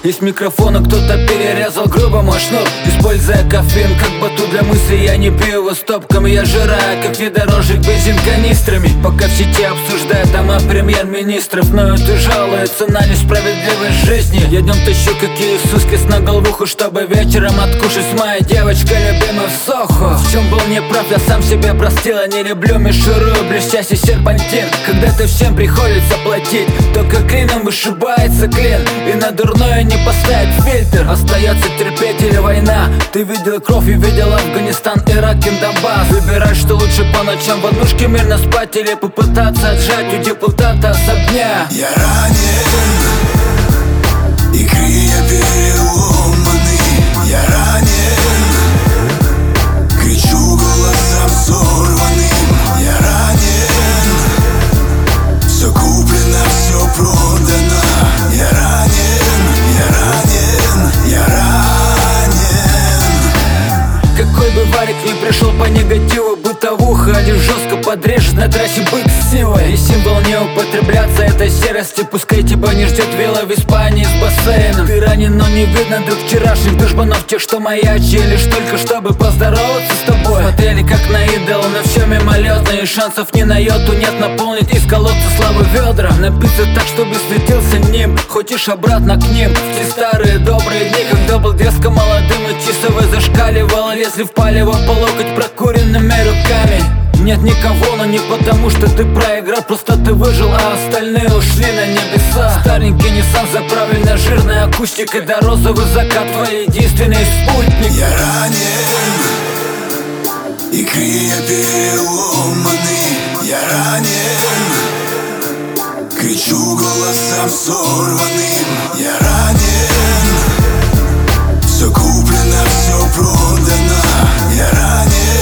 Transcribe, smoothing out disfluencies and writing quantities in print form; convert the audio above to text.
Из микрофона кто-то перерезал грубо мой шнур. Используя кофеин как батут для мысли, я не пью его стопками. Я жираю, как внедорожник бензин канистрами. Пока в сети обсуждают дома премьер-министров, но это жалуется на несправедливость жизни. Я днем тащу какие Иисуски на головуху, чтобы вечером откушать с моей девочкой любимой в Сохо. В чем был неправ, я сам себе простил. Я не люблю мишуру, блестящий серпантин. Когда-то всем приходится платить, только клином вышибается клин. И на дурное не поставить фильтр. Остается терпеть или война. Ты видел кровь и видел Афганистан, Ирак и Донбасс. Выбирай, что лучше по ночам в однушке мирно спать или попытаться отжать у депутата особняк. Я ранен, и крылья переломаны. Я ранен, кричу голосом сорванным. Я ранен, все куплено, все продано. Я ранен, я ранен, я ранен. Какой бы варик ни пришел по негативу, бытовуха один жестко подрежет на трассе бык с силой. И символ не употребляться этой серости. Пускай тебя не ждет вилла в Испании с бассейном. Ты ранен, но не видно друг вчерашних душманов, тех, что маячили лишь только чтобы поздороваться с тобой. Смотрели как на идол, на все мимолетно, и шансов ни на йоту нет наполнить из колодца славы ведра. Напиться так, чтобы светился ним, хочешь обратно к ним. В те старые добрые дни, когда был дерзко молодым и часовой зашкаливал, если в палево по локоть прокуренными руками. Нет никого, но не потому, что ты проиграл, просто ты выжил, а остальные ушли на небеса. Старенький Nissan заправлен жирной акустикой, да розовый закат твой единственный спутник. Я ранен, и крылья переломаны. Я ранен, кричу голосом сорванным. Я ранен, все куплено, все продано. Я ранен,